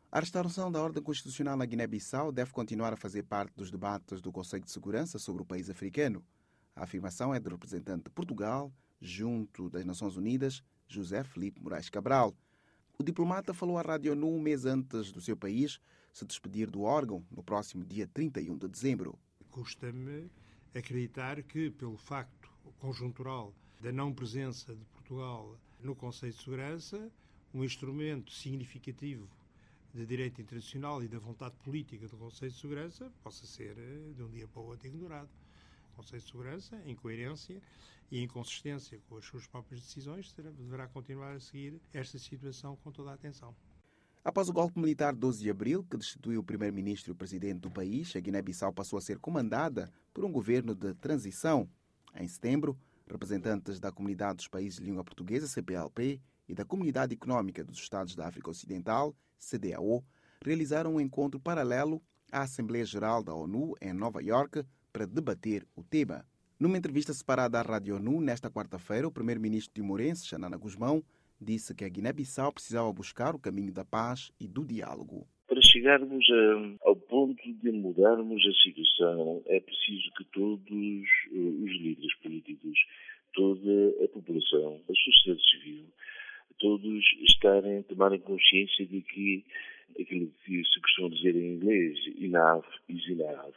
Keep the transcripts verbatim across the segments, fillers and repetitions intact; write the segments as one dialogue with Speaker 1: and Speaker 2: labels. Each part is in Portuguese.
Speaker 1: A restauração da ordem constitucional na Guiné-Bissau deve continuar a fazer parte dos debates do Conselho de Segurança sobre o país africano. A afirmação é do representante de Portugal, junto das Nações Unidas, José Filipe Moraes Cabral. O diplomata falou à Rádio ONU um mês antes do seu país se despedir do órgão no próximo dia trinta e um de dezembro.
Speaker 2: Custa-me acreditar que, pelo facto conjuntural da não presença de Portugal no Conselho de Segurança, um instrumento significativo de direito internacional e da vontade política do Conselho de Segurança possa ser, de um dia para o outro, ignorado. O Conselho de Segurança, em coerência e em consistência com as suas próprias decisões, deverá continuar a seguir esta situação com toda a atenção.
Speaker 1: Após o golpe militar de doze de abril, que destituiu o primeiro-ministro e o presidente do país, a Guiné-Bissau passou a ser comandada por um governo de transição. Em setembro, representantes da Comunidade dos Países de Língua Portuguesa, C P L P, e da Comunidade Económica dos Estados da África Ocidental, C D A O, realizaram um encontro paralelo à Assembleia Geral da ONU em Nova Iorque para debater o tema. Numa entrevista separada à Rádio ONU, nesta quarta-feira, o primeiro-ministro timorense, Xanana Gusmão, disse que a Guiné-Bissau precisava buscar o caminho da paz e do diálogo.
Speaker 3: Para chegarmos a, ao ponto de mudarmos a situação, é preciso que todos os líderes políticos, toda a população, a sociedade civil, todos estarem, tomarem consciência de que aquilo que se costuma dizer em inglês, enough is enough,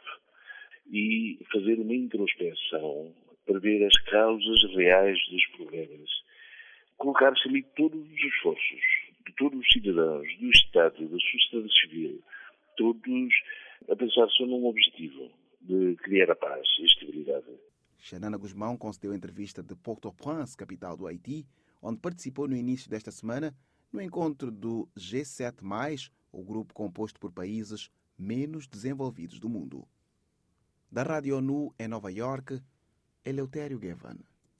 Speaker 3: e fazer uma introspeção para ver as causas reais dos problemas. Colocar-se ali todos os esforços de todos os cidadãos, do Estado, da sociedade civil, todos a pensar só num objetivo, de criar a paz e a estabilidade.
Speaker 1: Xanana Gusmão concedeu entrevista de Port-au-Prince, capital do Haiti, onde participou no início desta semana no encontro do G sete mais, o grupo composto por países menos desenvolvidos do mundo. Da Rádio ONU em Nova Iorque, Eleutério Gavan.